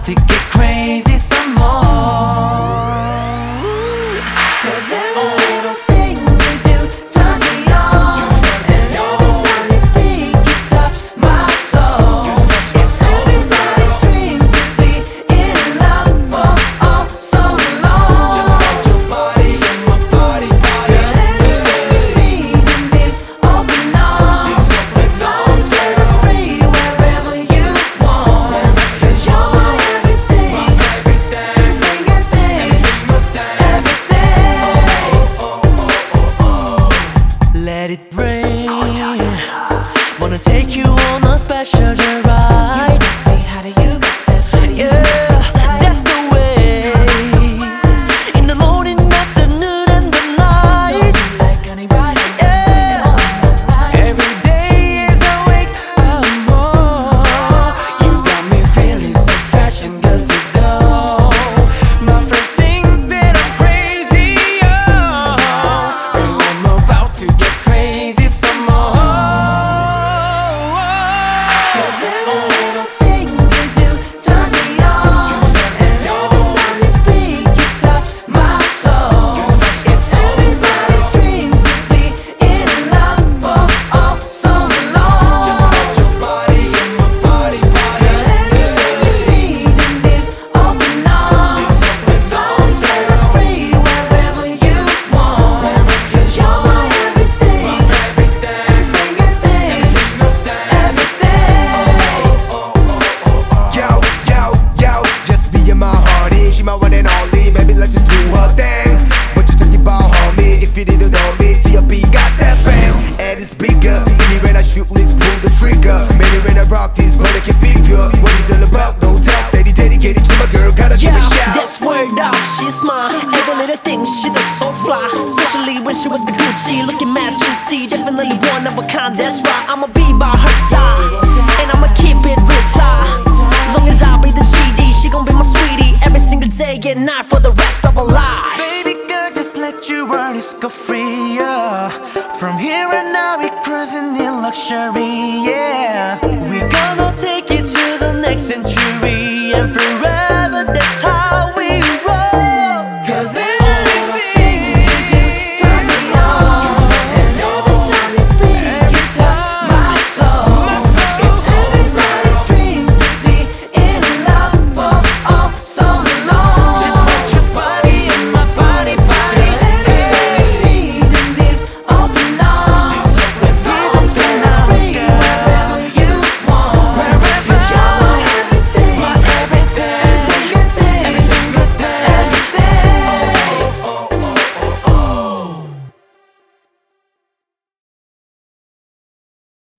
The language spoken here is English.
to get crazy some more. 'Cause every little thing you do turns me on, and every time you speak you touch my soul. It's everybody's dream to be in love for oh so long. Just want your body and my body. Girl, anything you please in this open arms. We're flying straight free wherever you want. 'Cause you're my everything, single thing, everything. Let it rain. Wanna take you on a special ride. Say how do you get that feeling? Yeah, that's the way. In the morning, afternoon, and the night. Like anybody. Yeah. Every day is a wake up more. You got me feeling so fresh and good to go. My friends think that I'm crazy, oh, and I'm about to get crazy some more. 'Cause every little thing you do turns me on, and every time you speak you touch my soul. It's everybody's dream to be in love for oh so long. Just want your body and my body. Girl, anything you please in this open arms. We're flying straight free wherever you want. 'Cause you're my everything, single thing, everything. Yo, yo, yo, just be in my hearty. She my one and only, baby, let her do her thing. What you talking about, homie? If you didn't know me, T.O.P. got that bang, and it's bigger. See me when I shoot, let's pull the trigger. Maybe when I rock this, but I can figure what it's all about. No tell, steady dedicated to my girl, gotta give a shout. That's word up, she's mine. Every little thing, she does so fly. Especially when she with the Gucci, looking mad juicy. Definitely one of a kind, that's right. I'ma be by her side, and I'ma keep it real tight. As long as I be the GD, she gon' be my sweetie every single day and night for the rest of her life. Baby girl, just let your worries go free, yeah. From here on out, we cruising in luxury, yeah. We're gonna take it to the next century and forever.